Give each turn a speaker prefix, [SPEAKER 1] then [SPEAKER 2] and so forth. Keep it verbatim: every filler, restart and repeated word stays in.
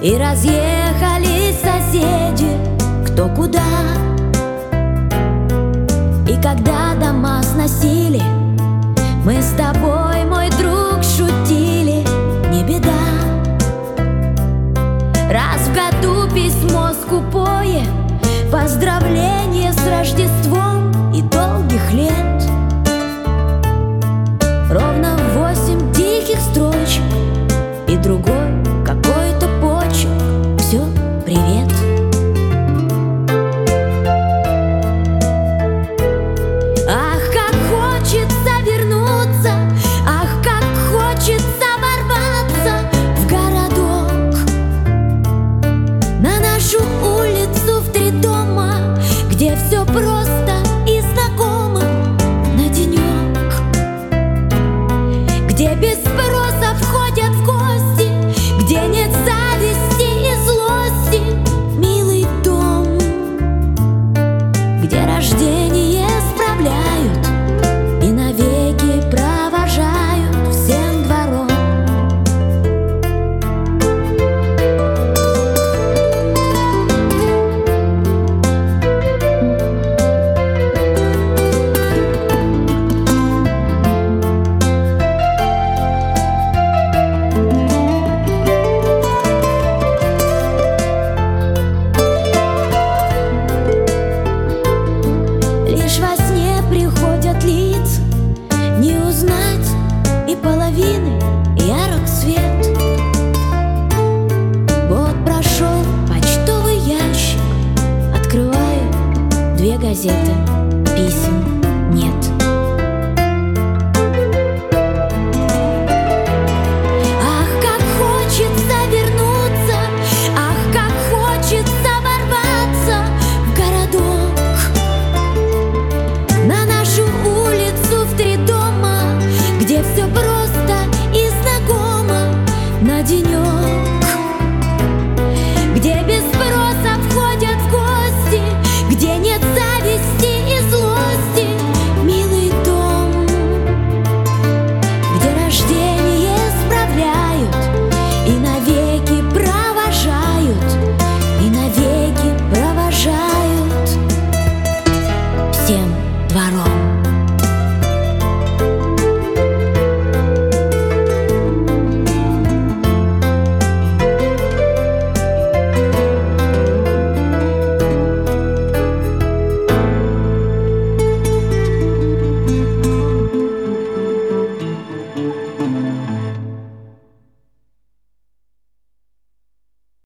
[SPEAKER 1] И разъехались соседи кто куда. И когда дома сносили, мы с тобой, мой друг, шутили: не беда, раз в году письмо скупое, поздравление с Рождеством и долгих лет. Ровно восемь диких строчек и другой какой-то почерк. Все, привет. Ах, как хочется вернуться, ах, как хочется ворваться в городок, на нашу улицу в три дома, где все просто и знакомо на денек, где без спроса входят в гости, где нет зависти и злости. Милый дом, где рождение справляют и навеки провожают всем двором. Лишь во сне приходят лица, не узнать и половины ярок свет. Вот прошел почтовый ящик, открываю две газеты.